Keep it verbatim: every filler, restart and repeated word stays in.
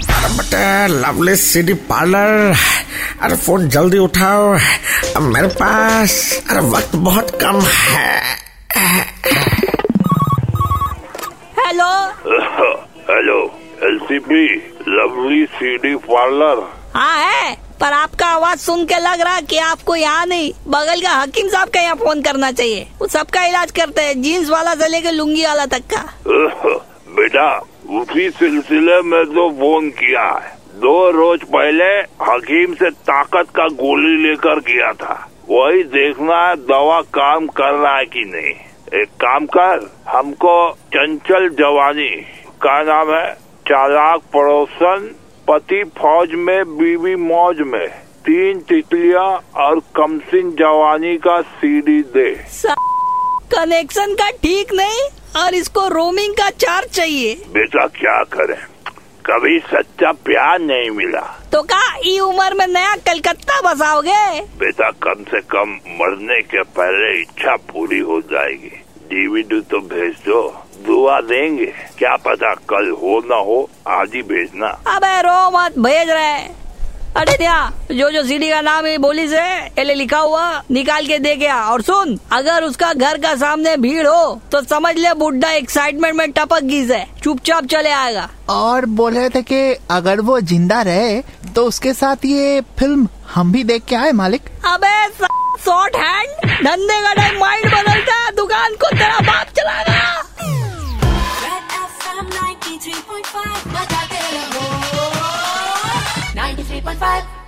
अरे बटे lovely CD parlour, अरे फोन जल्दी उठाओ, अब मेरे पास अरे वक्त बहुत कम है। Hello hello LCP lovely CD parlour. हाँ है, पर आपका आवाज सुन के लग रहा है कि आपको यहाँ नहीं बगल का हकीम साहब का यहाँ फोन करना चाहिए। वो सबका इलाज करते हैं, जीन्स वाला से लेकर लुंगी वाला तक का। बेटा उसी सिलसिले में तो फोन किया है। दो रोज पहले हकीम से ताकत का गोली लेकर गया था, वही देखना है दवा काम कर रहा है कि नहीं। एक काम कर, हमको चंचल जवानी का नाम है, चालाक पड़ोसन, पति फौज में बीवी मौज में, तीन तितलियां और कमसिन जवानी का सीडी दे। कनेक्शन का ठीक नहीं और इसको रोमिंग का चार्ज चाहिए। बेटा क्या करें, कभी सच्चा प्यार नहीं मिला तो का ई उम्र में नया कलकत्ता बसाओगे? बेटा कम से कम मरने के पहले इच्छा पूरी हो जाएगी। डीवीडी तो भेज दो, दुआ देंगे, क्या पता कल हो ना हो, आज ही भेजना। अबे रो मत, भेज रहे। अरे क्या, जो जो सीडी का नाम है बोली से एले लिखा हुआ निकाल के दे गया। और सुन, अगर उसका घर का सामने भीड़ हो तो समझ ले बुड्ढा एक्साइटमेंट में टपक गई से, चुपचाप चले आएगा। और बोल रहे थे कि अगर वो जिंदा रहे तो उसके साथ ये फिल्म हम भी देख के आए मालिक। अबे शॉर्ट हैंड, धंधे का टाइम माइंड बदलता है, दुकान को तेरा बाप चलाएगा। ninety-three point five